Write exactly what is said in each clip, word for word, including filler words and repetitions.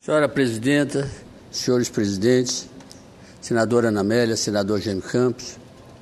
Senhora Presidenta, senhores presidentes, senadora Ana Amélia, senador Jaime Campos,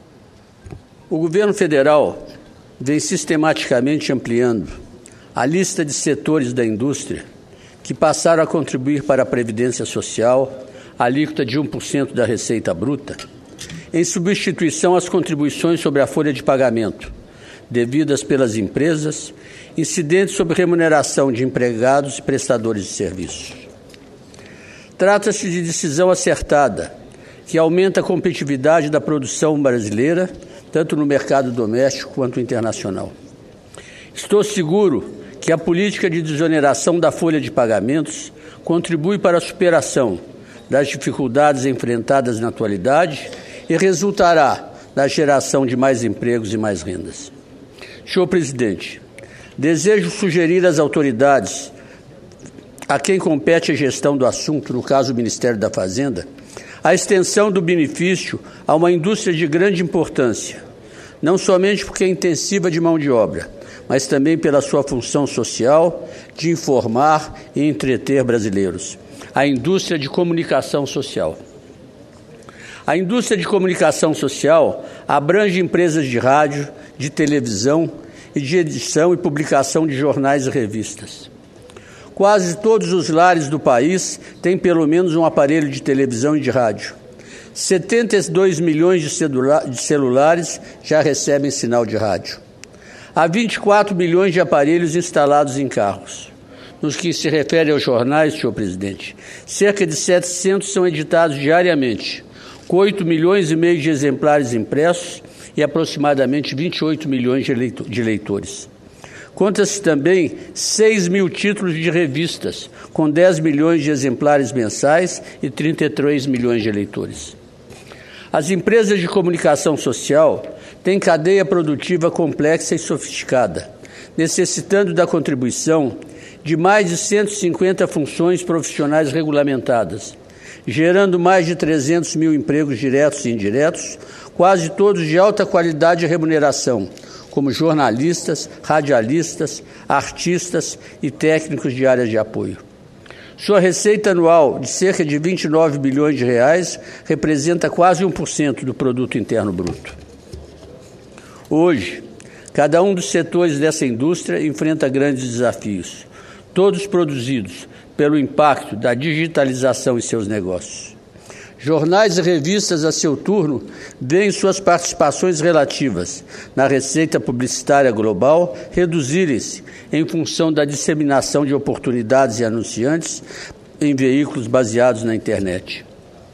o governo federal vem sistematicamente ampliando a lista de setores da indústria que passaram a contribuir para a Previdência Social, a alíquota de um por cento da receita bruta, em substituição às contribuições sobre a folha de pagamento, devidas pelas empresas, incidentes sobre remuneração de empregados e prestadores de serviços. Trata-se de decisão acertada, que aumenta a competitividade da produção brasileira, tanto no mercado doméstico quanto internacional. Estou seguro que a política de desoneração da folha de pagamentos contribui para a superação das dificuldades enfrentadas na atualidade e resultará na geração de mais empregos e mais rendas. Senhor Presidente, desejo sugerir às autoridades a quem compete a gestão do assunto, no caso o Ministério da Fazenda, a extensão do benefício a uma indústria de grande importância, não somente porque é intensiva de mão de obra, mas também pela sua função social de informar e entreter brasileiros, a indústria de comunicação social. A indústria de comunicação social abrange empresas de rádio, de televisão e de edição e publicação de jornais e revistas. Quase todos os lares do país têm pelo menos um aparelho de televisão e de rádio. setenta e dois milhões de, celula- de celulares já recebem sinal de rádio. Há vinte e quatro milhões de aparelhos instalados em carros. Nos que se refere aos jornais, senhor presidente, cerca de setecentos são editados diariamente, com oito milhões e meio de exemplares impressos e aproximadamente vinte e oito milhões de, leitor- de leitores. Conta-se também seis mil títulos de revistas, com dez milhões de exemplares mensais e trinta e três milhões de leitores. As empresas de comunicação social têm cadeia produtiva complexa e sofisticada, necessitando da contribuição de mais de cento e cinquenta funções profissionais regulamentadas, gerando mais de trezentos mil empregos diretos e indiretos, quase todos de alta qualidade e remuneração, como jornalistas, radialistas, artistas e técnicos de áreas de apoio. Sua receita anual, de cerca de vinte e nove bilhões de reais, representa quase um por cento do produto interno bruto. Hoje, cada um dos setores dessa indústria enfrenta grandes desafios, todos produzidos pelo impacto da digitalização em seus negócios. Jornais e revistas, a seu turno, veem suas participações relativas na receita publicitária global reduzirem-se em função da disseminação de oportunidades e anunciantes em veículos baseados na internet.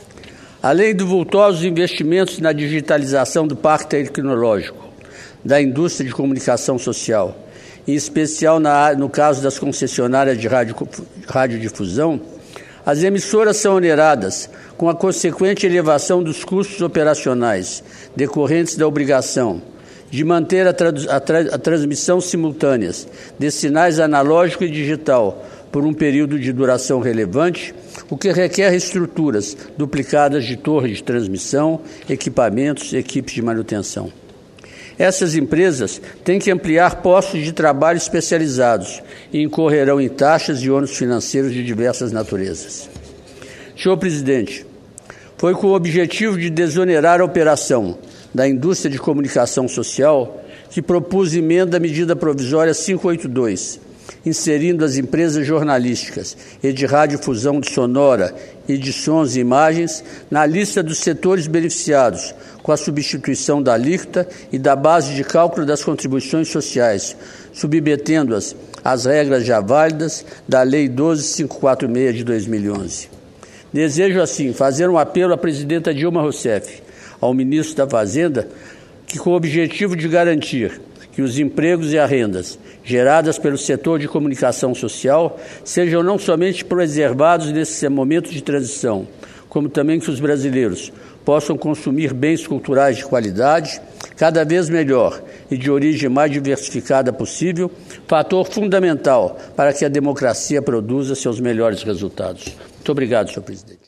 Além de vultosos investimentos na digitalização do parque tecnológico, da indústria de comunicação social, em especial na, no caso das concessionárias de rádio, radiodifusão, as emissoras são oneradas com a consequente elevação dos custos operacionais decorrentes da obrigação de manter a, a, tra a transmissão simultânea de sinais analógico e digital por um período de duração relevante, o que requer estruturas duplicadas de torres de transmissão, equipamentos e equipes de manutenção. Essas empresas têm que ampliar postos de trabalho especializados e incorrerão em taxas e ônus financeiros de diversas naturezas. Senhor Presidente, foi com o objetivo de desonerar a operação da indústria de comunicação social que propus emenda à medida provisória quinhentos e oitenta e dois, inserindo as empresas jornalísticas e de radiodifusão de sonora e de sons e imagens na lista dos setores beneficiados com a substituição da alíquota e da base de cálculo das contribuições sociais, submetendo-as às regras já válidas da Lei doze mil quinhentos e quarenta e seis de dois mil e onze. Desejo, assim, fazer um apelo à presidenta Dilma Rousseff, ao ministro da Fazenda, que, com o objetivo de garantir que os empregos e as rendas geradas pelo setor de comunicação social sejam não somente preservados nesse momento de transição, como também que os brasileiros possam consumir bens culturais de qualidade, cada vez melhor e de origem mais diversificada possível, fator fundamental para que a democracia produza seus melhores resultados. Muito obrigado, senhor presidente.